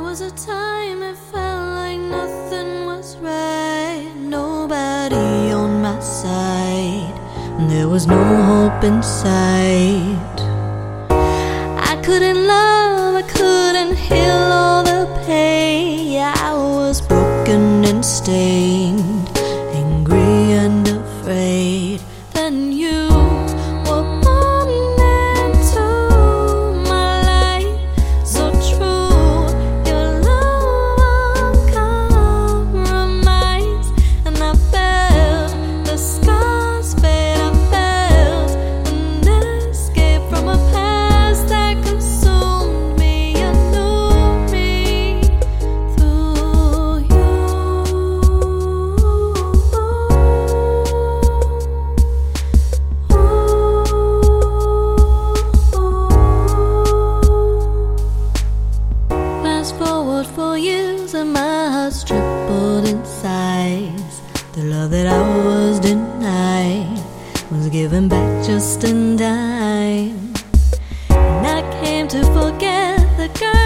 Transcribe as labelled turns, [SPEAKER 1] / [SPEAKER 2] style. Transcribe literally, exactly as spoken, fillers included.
[SPEAKER 1] was a time it felt like nothing was right. Nobody on my side, there was no hope in sight. I couldn't love, I couldn't heal all the pain. Yeah, I was broken and stained, angry and afraid. Then you were born into my life, so true. Your love uncompromised, and I felt the scars fade. I felt an escape from a past that consumed me. You knew me through you. Fast forward four years and my heart's tripled in size. The love that I was denied was given back just in time. And I came to forget the girl